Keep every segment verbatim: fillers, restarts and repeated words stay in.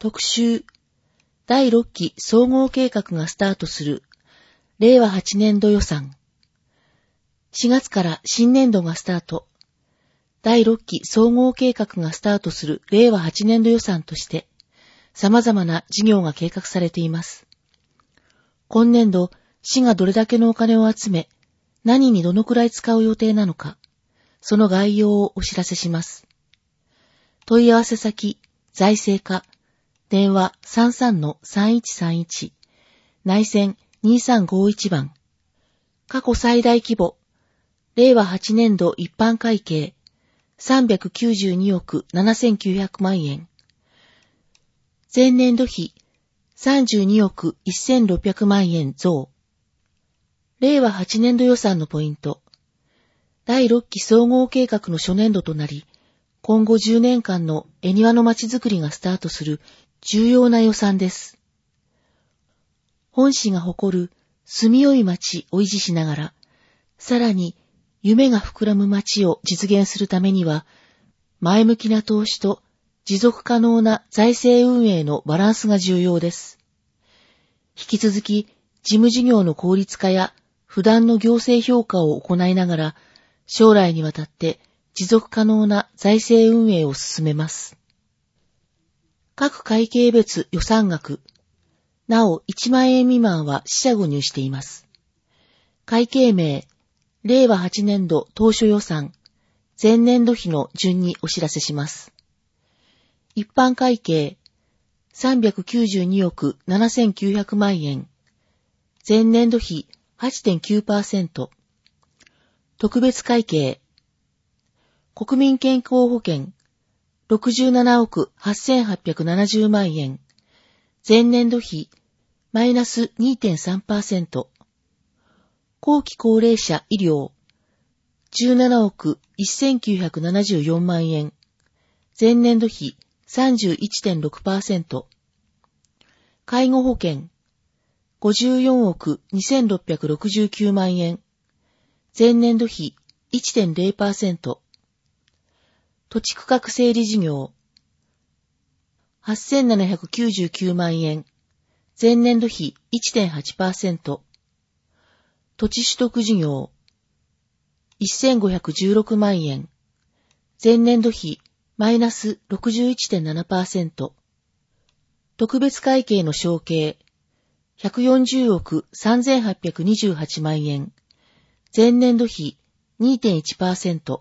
特集、だいろっき総合計画がスタートする、れいわはちねんど予算。しがつから新年度がスタート。だいろっき総合計画がスタートするれいわはちねんど予算として、様々な事業が計画されています。今年度、市がどれだけのお金を集め、何にどのくらい使う予定なのか、その概要をお知らせします。問い合わせ先、財政課、電話 さんさんのさんいちさんいち、内線にさんごいち番。過去最大規模、れいわはちねんど一般会計、さんびゃくきゅうじゅうにおくななせんきゅうひゃくまんえん。前年度比、さんじゅうにおくせんろっぴゃくまんえん増。れいわはちねんど予算のポイント。だいろっき総合計画の初年度となり、今後じゅうねんかんの恵庭のまちづくりがスタートする重要な予算です。本市が誇る住みよい町を維持しながら、さらに夢が膨らむ町を実現するためには、前向きな投資と持続可能な財政運営のバランスが重要です。引き続き、事務事業の効率化や不断の行政評価を行いながら、将来にわたって持続可能な財政運営を進めます。各会計別予算額、なおいちまんえん未満は四捨五入しています。会計名、れいわはちねんど当初予算、前年度比の順にお知らせします。一般会計、さんびゃくきゅうじゅうにおくななせんきゅうひゃくまんえん、前年度比 はちてんきゅうパーセント。特別会計、国民健康保険、ろくじゅうななおくはっせんはっぴゃくななじゅうまんえん、前年度比マイナス にてんさんパーセント。後期高齢者医療、じゅうななおくせんきゅうひゃくななじゅうよんまんえん、前年度比 さんじゅういってんろくパーセント。介護保険、ごじゅうよんおくにせんろっぴゃくろくじゅうきゅうまんえん、前年度比 いってんれいパーセント。土地区画整理事業、はっせんななひゃくきゅうじゅうきゅうまんえん、前年度比 いってんはちパーセント。土地取得事業、せんごひゃくじゅうろくまんえん、前年度比マイナス ろくじゅういってんななパーセント。特別会計の承継、ひゃくよんじゅうおくさんぜんはっぴゃくにじゅうはちまんえん、前年度比 にてんいちパーセント。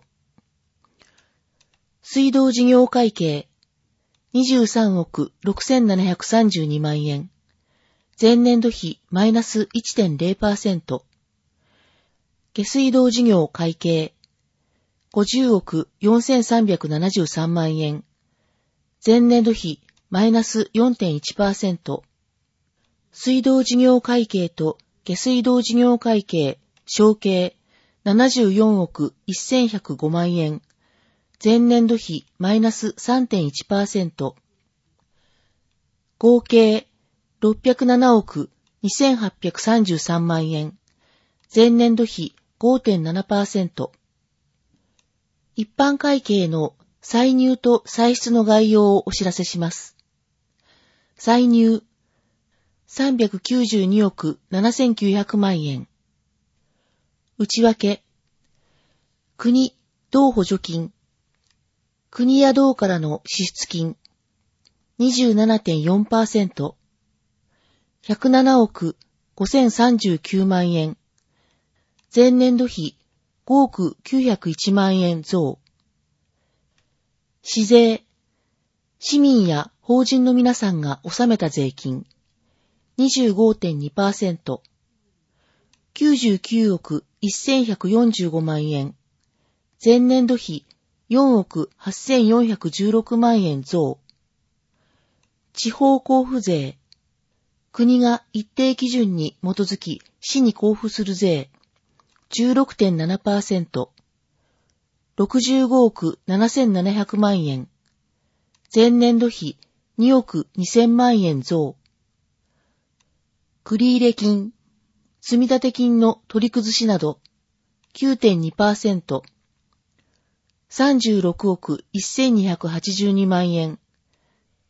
水道事業会計、にじゅうさんおくろくせんななひゃくさんじゅうにまんえん、前年度比マイナス いってんれいパーセント。下水道事業会計、ごじゅうおくよんせんさんびゃくななじゅうさんまんえん、前年度比マイナス よんてんいちパーセント。水道事業会計と下水道事業会計、承継ななじゅうよんおくせんひゃくごまんえん、前年度比マイナス さんてんいちパーセント。合計ろっぴゃくななおくにせんはっぴゃくさんじゅうさんまんえん、前年度比 ごてんななパーセント。一般会計の歳入と歳出の概要をお知らせします。歳入、さんびゃくきゅうじゅうにおくななせんきゅうひゃくまんえん。内訳、国、道補助金、国や道からの支出金、にじゅうななてんよんパーセント、ひゃくななおくごせんさんじゅうきゅうまんえん、前年度比ごおくきゅうひゃくいちまんえん増。市税、市民や法人の皆さんが納めた税金、にじゅうごてんにパーセント、きゅうじゅうきゅうおくせんひゃくよんじゅうごまんえん、前年度比よんおくはっせんよんひゃくじゅうろくまんえん増。地方交付税、国が一定基準に基づき市に交付する税、じゅうろくてんななパーセント、ろくじゅうごおくななせんななひゃくまんえん、前年度比におくにせんまんえん増。繰入金、積立金の取り崩しなど きゅうてんにパーセント、さんじゅうろくおくせんにひゃくはちじゅうにまんえん、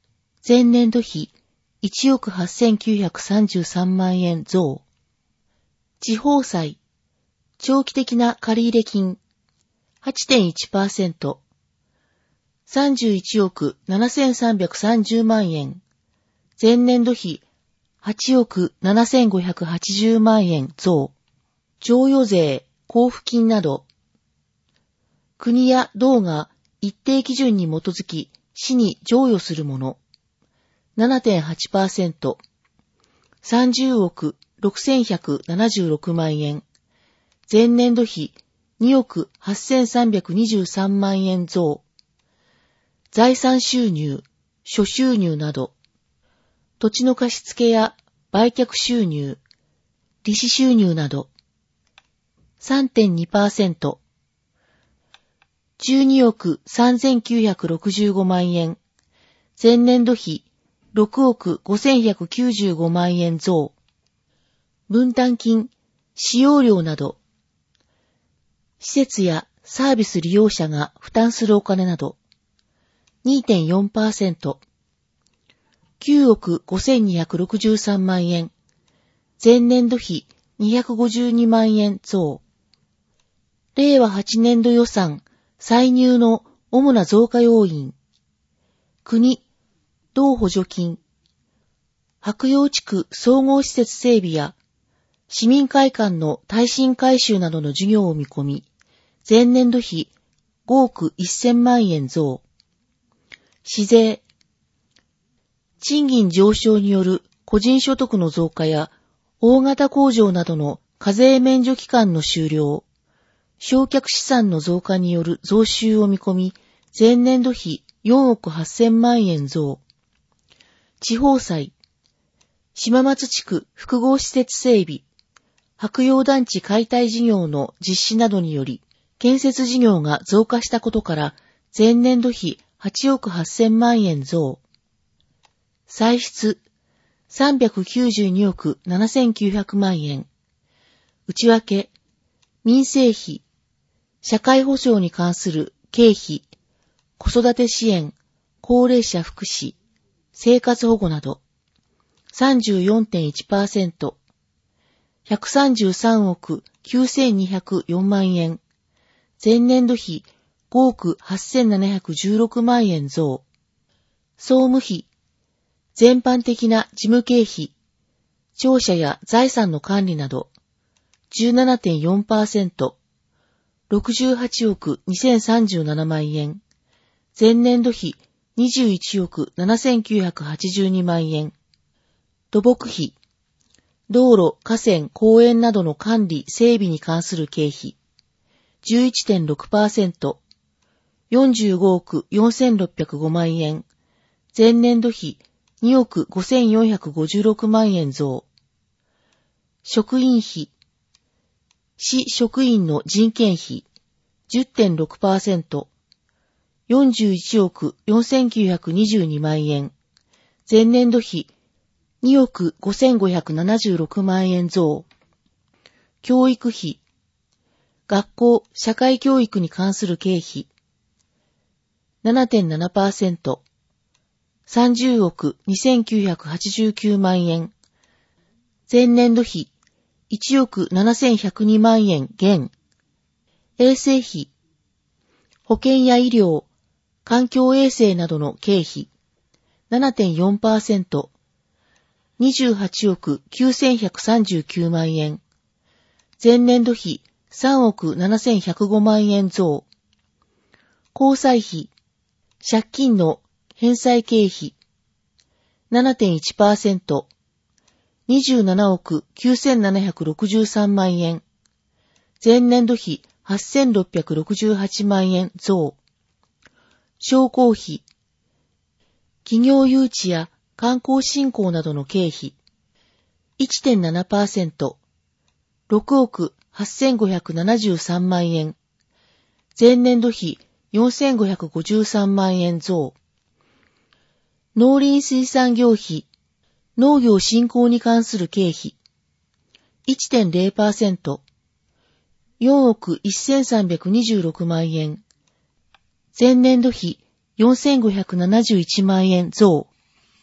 前年度比いちおくはっせんきゅうひゃくさんじゅうさんまんえん増。地方債、長期的な借入金 はちてんいちパーセント、さんじゅういちおくななせんさんびゃくさんじゅうまんえん、前年度比はちおくななせんごひゃくはちじゅうまんえん増。贈与税、交付金など、国や道が一定基準に基づき市に贈与するもの ななてんはちパーセント、さんじゅうおくろくせんひゃくななじゅうろくまんえん、前年度比におくはっせんさんびゃくにじゅうさんまんえん増。財産収入、諸収入など、土地の貸付や売却収入、利子収入など、さんてんにパーセント、じゅうにおくさんぜんきゅうひゃくろくじゅうごまんえん、前年度比ろくおくごせんひゃくきゅうじゅうごまんえん増。分担金、使用料など、施設やサービス利用者が負担するお金など、にてんよんパーセント、きゅうおくごせんにひゃくろくじゅうさんまんえん、前年度比にひゃくごじゅうにまんえん増。れいわはちねんど予算歳入の主な増加要因。国、道補助金。白楊地区総合施設整備や市民会館の耐震改修などの事業を見込み、前年度比ごおくせんまんえん増。市税。賃金上昇による個人所得の増加や大型工場などの課税免除期間の終了、償却資産の増加による増収を見込み、前年度比よんおくはっせんまんえん増。地方債。島松地区複合施設整備、白楊団地解体事業の実施などにより、建設事業が増加したことから、前年度比はちおくはっせんまんえん増。歳出、さんびゃくきゅうじゅうにおくななせんきゅうひゃくまんえん。内訳、民生費、社会保障に関する経費、子育て支援、高齢者福祉、生活保護など、さんじゅうよんてんいちパーセント、ひゃくさんじゅうさんおくきゅうせんにひゃくよんまんえん、前年度比ごおくはっせんななひゃくじゅうろくまんえん増。総務費、全般的な事務経費、庁舎や財産の管理など、じゅうななてんよんパーセント、ろくじゅうはちおくにせんさんじゅうななまんえん、前年度比にじゅういちおくななせんきゅうひゃくはちじゅうにまんえん。土木費、道路、河川、公園などの管理、整備に関する経費、じゅういちてんろくパーセント、よんじゅうごおくよんせんろっぴゃくごまんえん、前年度比におくごせんよんひゃくごじゅうろくまんえん増。職員費、市職員の人件費 じゅってんろくパーセント、よんじゅういちおくよんせんきゅうひゃくにじゅうにまんえん、前年度比におくごせんごひゃくななじゅうろくまんえん増。教育費、学校、社会教育に関する経費 ななてんななパーセント、さんじゅうおくにせんきゅうひゃくはちじゅうきゅうまんえん、前年度比いちおくななせんひゃくにまんえん減。衛生費、保健や医療、環境衛生などの経費 ななてんよんパーセント、にじゅうはちおくきゅうせんひゃくさんじゅうきゅうまんえん、前年度比さんおくななせんひゃくごまんえん増。交際費、借金の返済経費 ななてんいちパーセント、にじゅうななおくきゅうせんななひゃくろくじゅうさんまんえん、前年度比はっせんろっぴゃくろくじゅうはちまんえん増。商工費、企業誘致や観光振興などの経費 いってんななパーセント、ろくおくはっせんごひゃくななじゅうさんまんえん、前年度比よんせんごひゃくごじゅうさんまんえん増。農林水産業費、農業振興に関する経費 いってんれいパーセント、よんおくせんさんびゃくにじゅうろくまんえん、前年度比よんせんごひゃくななじゅういちまんえん増。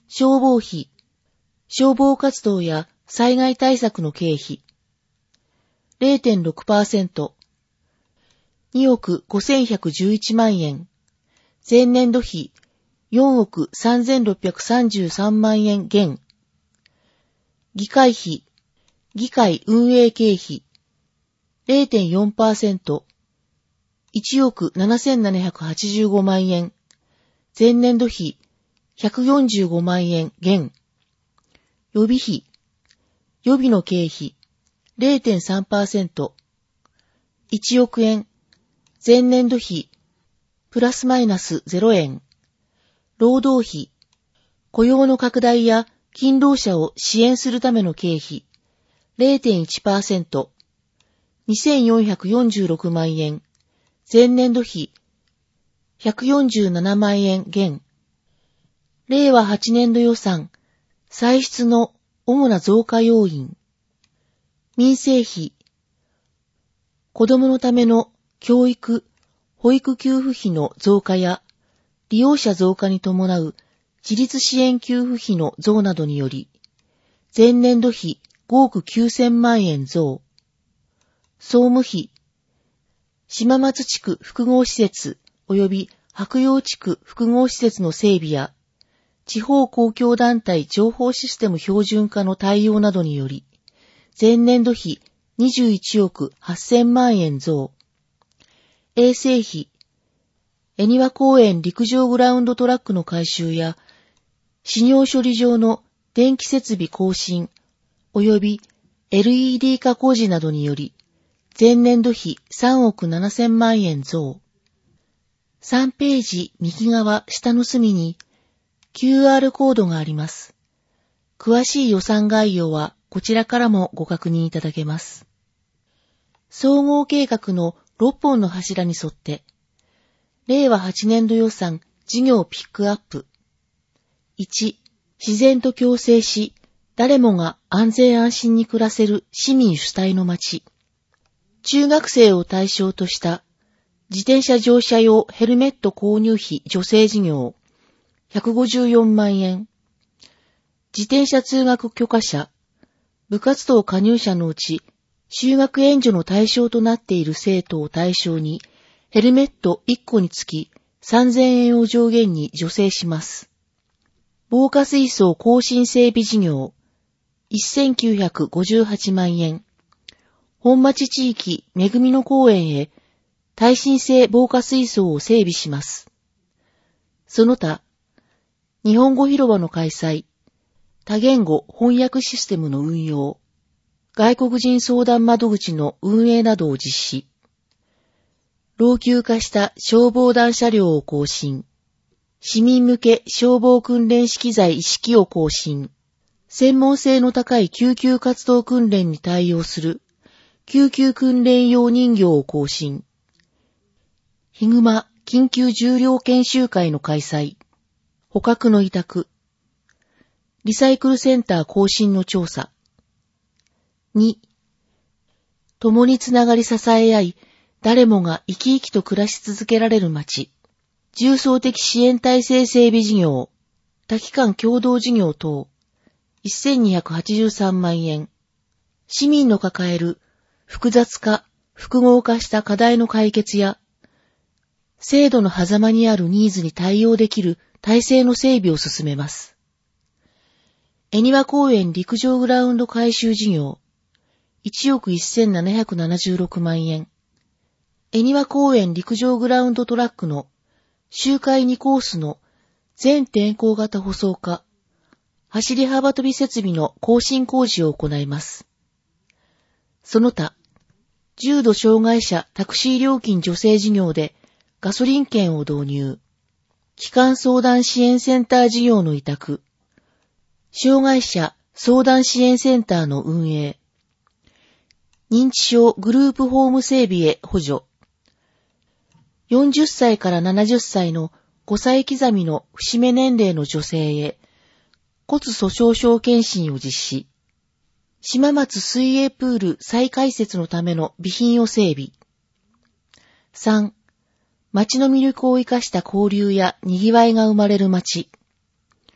消防費、消防活動や災害対策の経費、ゼロてんろくパーセント、におくごせんひゃくじゅういちまんえん、前年度比よんおくさんぜんろっぴゃくさんじゅうさんまんえん減、議会費、議会運営経費、ゼロてんよんパーセント、いちおくななせんななひゃくはちじゅうごまんえん、前年度比ひゃくよんじゅうごまんえん減、予備費、予備の経費 ゼロてんさんパーセント、いちおくえん、前年度比プラスマイナスゼロえん、労働費、雇用の拡大や勤労者を支援するための経費 ゼロてんいちパーセント、にせんよんひゃくよんじゅうろくまんえん、前年度比ひゃくよんじゅうななまんえん減、れいわはちねんど予算、歳出の主な増加要因、民生費、子どものための教育、保育給付費の増加や、利用者増加に伴う自立支援給付費の増などにより、前年度比ごおくきゅうせんまんえん増、総務費、島松地区複合施設及び白楊地区複合施設の整備や、地方公共団体情報システム標準化の対応などにより、前年度比にじゅういちおくはっせんまんえん増、衛生費、恵庭公園陸上グラウンドトラックの改修や、飼料処理場の電気設備更新及び エルイーディー 化工事などにより、前年度比さんおくななせんまんえん増。さんページ右側下の隅に キューアール コードがあります。詳しい予算概要はこちらからもご確認いただけます。総合計画のろっぽんの柱に沿って、れいわはちねんど予算事業ピックアップ。いち、自然と共生し、誰もが安全安心に暮らせる市民主体の街。中学生を対象とした自転車乗車用ヘルメット購入費助成事業ひゃくごじゅうよんまんえん。自転車通学許可者、部活動加入者のうち就学援助の対象となっている生徒を対象にヘルメットいっこにつきさんぜんえんを上限に助成します。防火水槽更新整備事業せんきゅうひゃくごじゅうはちまんえん。本町地域めぐみの公園へ耐震性防火水槽を整備します。その他、日本語広場の開催、多言語翻訳システムの運用、外国人相談窓口の運営などを実施、老朽化した消防団車両を更新、市民向け消防訓練資機材一式を更新、専門性の高い救急活動訓練に対応する救急訓練用人形を更新、ヒグマ緊急重量研修会の開催、捕獲の委託、リサイクルセンター更新の調査。に、共につながり支え合い、誰もが生き生きと暮らし続けられる街。重層的支援体制整備事業、多機関共同事業等、せんにひゃくはちじゅうさんまんえん。市民の抱える複雑化、複合化した課題の解決や、制度の狭間にあるニーズに対応できる体制の整備を進めます。恵庭公園陸上グラウンド改修事業、いちおくせんななひゃくななじゅうろくまんえん。恵庭公園陸上グラウンドトラックの周回にコースの全天候型舗装化、走り幅跳び設備の更新工事を行います。その他、重度障害者タクシー料金助成事業でガソリン券を導入、基幹相談支援センター事業の委託、障害者相談支援センターの運営、認知症グループホーム整備へ補助、よんじゅっさいからななじゅっさいのごさい刻みの節目年齢の女性へ骨粗鬆症検診を実施、島松水泳プール再開設のための備品を整備。さん、街の魅力を生かした交流や賑わいが生まれる街。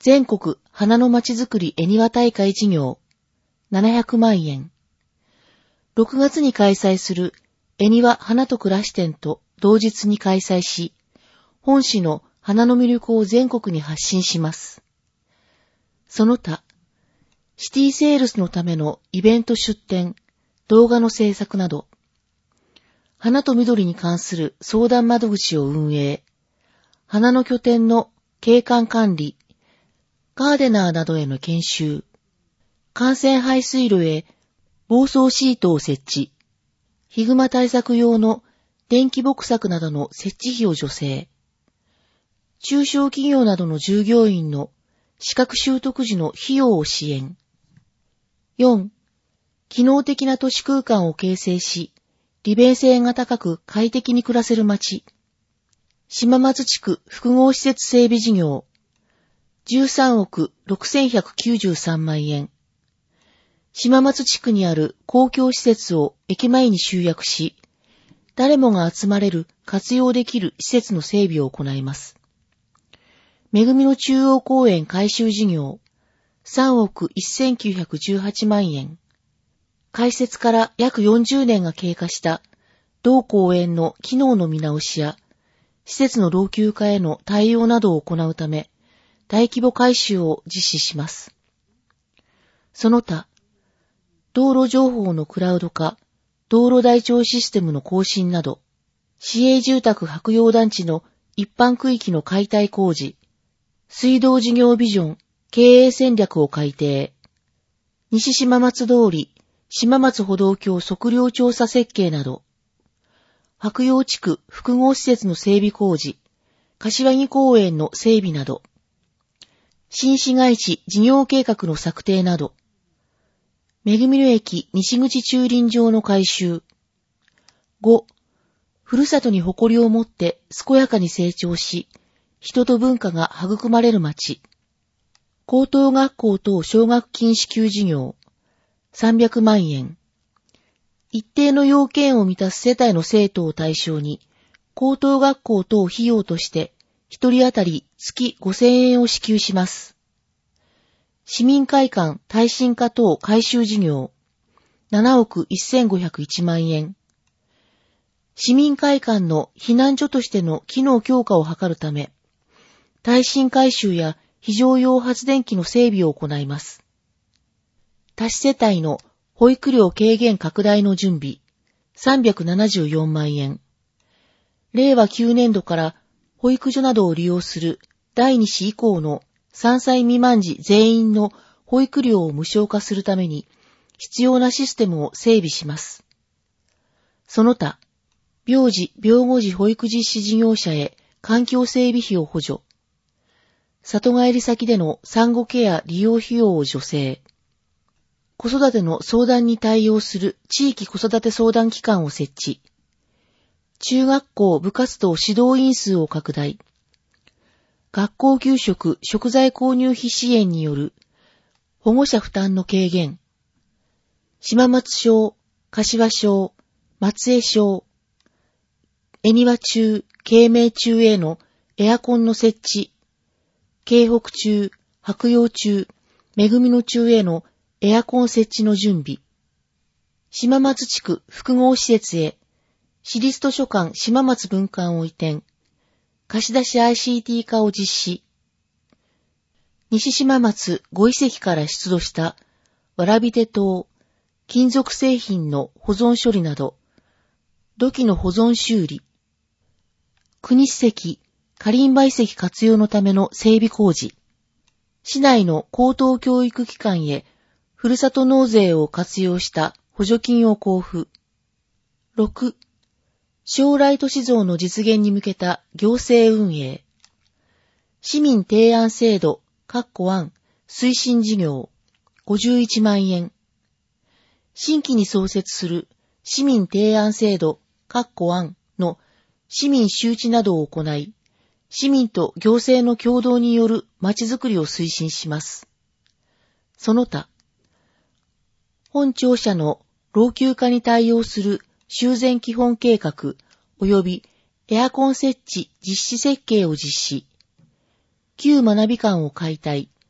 全国花のまちづくり絵庭大会事業ななひゃくまんえん。ろくがつに開催する絵庭花と暮らし展と同日に開催し、本市の花の魅力を全国に発信します。その他、シティセールスのためのイベント出展、動画の制作など、花と緑に関する相談窓口を運営、花の拠点の景観管理、ガーデナーなどへの研修、幹線排水路へ防草シートを設置、ヒグマ対策用の電気木柵などの設置費を助成、中小企業などの従業員の資格習得時の費用を支援。よん. 機能的な都市空間を形成し、利便性が高く快適に暮らせる街。島松地区複合施設整備事業。じゅうさんおくろくせんひゃくきゅうじゅうさんまんえん。島松地区にある公共施設を駅前に集約し、誰もが集まれる活用できる施設の整備を行います。めぐみの中央公園改修事業。さんおくせんきゅうひゃくじゅうはちまんえん。開設から約よんじゅうねんが経過した同公園の機能の見直しや、施設の老朽化への対応などを行うため、大規模改修を実施します。その他、道路情報のクラウド化、道路台帳システムの更新など、市営住宅泊用団地の一般区域の解体工事、水道事業ビジョン、経営戦略を改定、西島松通り、島松歩道橋測量調査設計など、白楊地区複合施設の整備工事、柏木公園の整備など、新市街地事業計画の策定など、めぐみる駅西口駐輪場の改修。ご. ふるさとに誇りを持って健やかに成長し、人と文化が育まれる街。高等学校等奨学金支給事業。さんびゃくまんえん。一定の要件を満たす世帯の生徒を対象に、高等学校等費用として、一人当たり月ごせんえんを支給します。市民会館耐震化等改修事業。ななおくせんごひゃくいちまんえん。市民会館の避難所としての機能強化を図るため、耐震改修や非常用発電機の整備を行います。多子世帯の保育料軽減拡大の準備。さんびゃくななじゅうよんまんえん。れいわきゅうねんどから保育所などを利用するだいに子以降のさんさい未満児全員の保育料を無償化するために必要なシステムを整備します。その他、病児・病後児保育実施事業者へ環境整備費を補助。里帰り先での産後ケア利用費用を助成。子育ての相談に対応する地域子育て相談機関を設置。中学校部活動指導員数を拡大。学校給食食材購入費支援による保護者負担の軽減。島松町、柏町、松江町、恵庭中、慶明中へのエアコンの設置。京北中、白楊中、めぐみの中へのエアコン設置の準備。島松地区複合施設へ、市立図書館島松分館を移転。貸し出し アイシーティー 化を実施。西島松ご遺跡から出土したわらび手刀、金属製品の保存処理など、土器の保存修理。国史跡、カリンバ遺跡活用のための整備工事。市内の高等教育機関へふるさと納税を活用した補助金を交付。ろく. 将来都市像の実現に向けた行政運営。市民提案制度、括弧案、推進事業、ごじゅういちまんえん。新規に創設する市民提案制度、括弧案の市民周知などを行い、市民と行政の共同によるまちづくりを推進します。その他、本庁舎の老朽化に対応する修繕基本計画及びエアコン設置実施設計を実施。旧学び館を解体。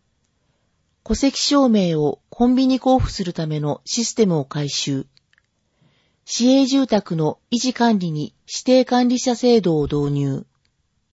戸籍証明をコンビニ交付するためのシステムを改修。市営住宅の維持管理に指定管理者制度を導入。